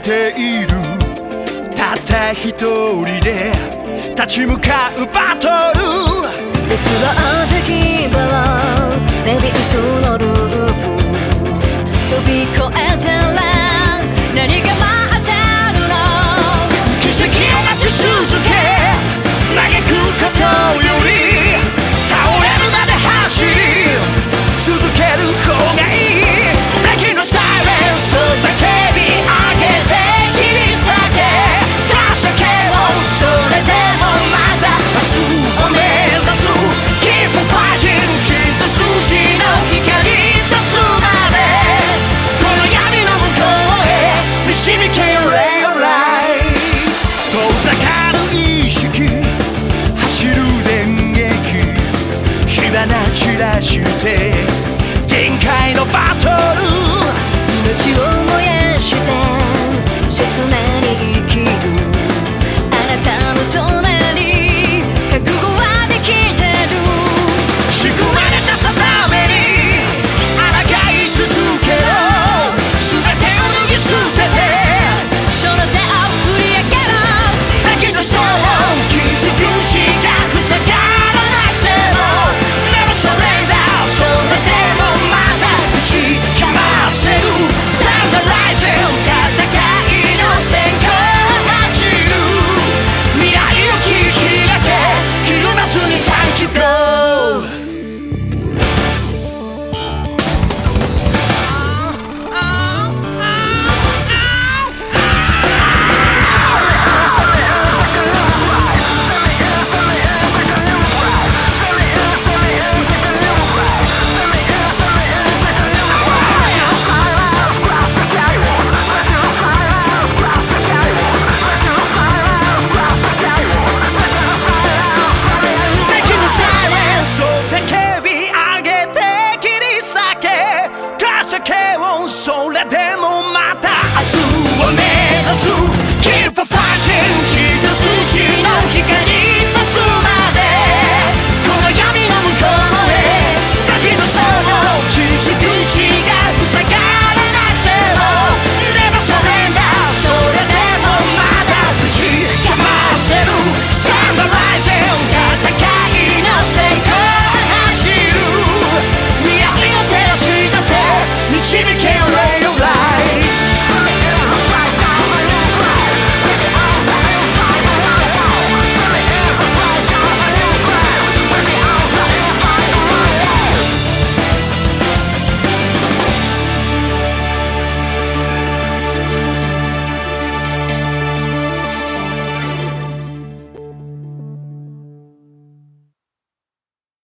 ている。たった一人で立ち向かうバトル。 絶望的バラメビウスのループ飛び越えたら何が待ってるの。 奇跡を待ち続け嘆くことより倒れるまで走り続ける方がいい。泣きのサイレンスだけ火上げて切り裂け出しけをそれでもまだ明日を目指す Keep on fighting きっと筋の光さすまでこの闇の向こうへ導けよ Ray of Light 遠ざかる意識走る電撃火花散らして限界のバトル。 命を燃やして切なに生きるあなたの隣覚悟はできてる。 救われた定めに抗い続けろ。全てを脱ぎ捨ててその手を振り上げろ。 泣き出そう傷口が塞がらなくても Never surrender それでもまだ打ちかませる Sunrise 戦いの戦火走る未来を切り開けひるまずに Time to go。それでもまた明日を目指す Keep on fighting 一筋の光さすまでこの闇の向こうへだけどその傷口が塞がらなくても Never surrender それでもまだ打ちかませる Sunrise 戦いの戦火走る未来を照らし出せ導けよ Ray of Light。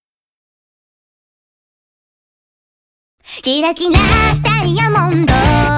キラキラダイヤモンド